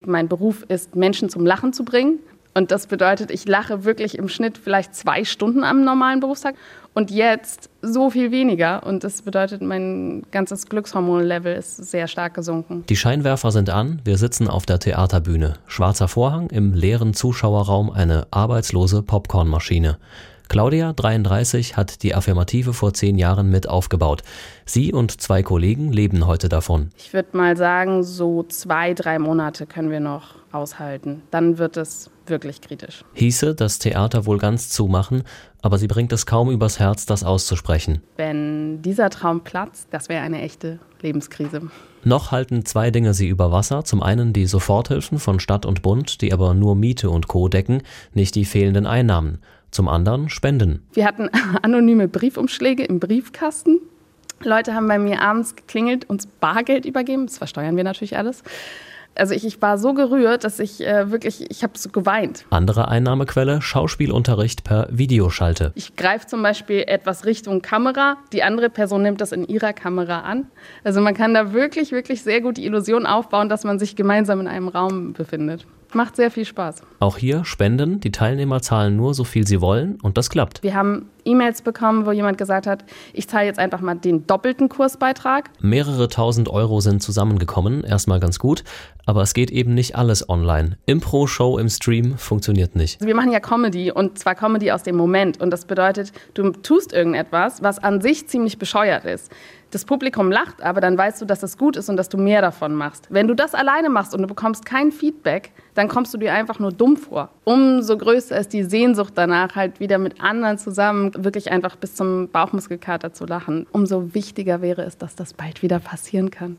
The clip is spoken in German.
Mein Beruf ist, Menschen zum Lachen zu bringen. Und das bedeutet, ich lache wirklich im Schnitt vielleicht 2 Stunden am normalen Berufstag und jetzt so viel weniger. Und das bedeutet, mein ganzes Glückshormonlevel ist sehr stark gesunken. Die Scheinwerfer sind an, wir sitzen auf der Theaterbühne. Schwarzer Vorhang, im leeren Zuschauerraum eine arbeitslose Popcornmaschine. Claudia, 33, hat die Affirmative vor 10 Jahren mit aufgebaut. Sie und 2 Kollegen leben heute davon. Ich würde mal sagen, so 2-3 Monate können wir noch aushalten. Dann wird es wirklich kritisch. Hieße, das Theater wohl ganz zumachen, aber sie bringt es kaum übers Herz, das auszusprechen. Wenn dieser Traum platzt, das wäre eine echte Lebenskrise. Noch halten 2 Dinge sie über Wasser. Zum einen die Soforthilfen von Stadt und Bund, die aber nur Miete und Co. decken, nicht die fehlenden Einnahmen. Zum anderen Spenden. Wir hatten anonyme Briefumschläge im Briefkasten. Leute haben bei mir abends geklingelt, uns Bargeld übergeben. Das versteuern wir natürlich alles. Also ich war so gerührt, dass ich habe so geweint. Andere Einnahmequelle, Schauspielunterricht per Videoschalte. Ich greife zum Beispiel etwas Richtung Kamera, die andere Person nimmt das in ihrer Kamera an. Also man kann da wirklich, wirklich sehr gut die Illusion aufbauen, dass man sich gemeinsam in einem Raum befindet. Macht sehr viel Spaß. Auch hier Spenden, die Teilnehmer zahlen nur so viel sie wollen und das klappt. Wir haben E-Mails bekommen, wo jemand gesagt hat, ich zahle jetzt einfach mal den doppelten Kursbeitrag. Mehrere tausend Euro sind zusammengekommen, erstmal ganz gut, aber es geht eben nicht alles online. Impro-Show im Stream funktioniert nicht. Wir machen ja Comedy und zwar Comedy aus dem Moment und das bedeutet, du tust irgendetwas, was an sich ziemlich bescheuert ist. Das Publikum lacht, aber dann weißt du, dass es gut ist und dass du mehr davon machst. Wenn du das alleine machst und du bekommst kein Feedback, dann kommst du dir einfach nur dumm vor. Umso größer ist die Sehnsucht danach, halt wieder mit anderen zusammen wirklich einfach bis zum Bauchmuskelkater zu lachen. Umso wichtiger wäre es, dass das bald wieder passieren kann.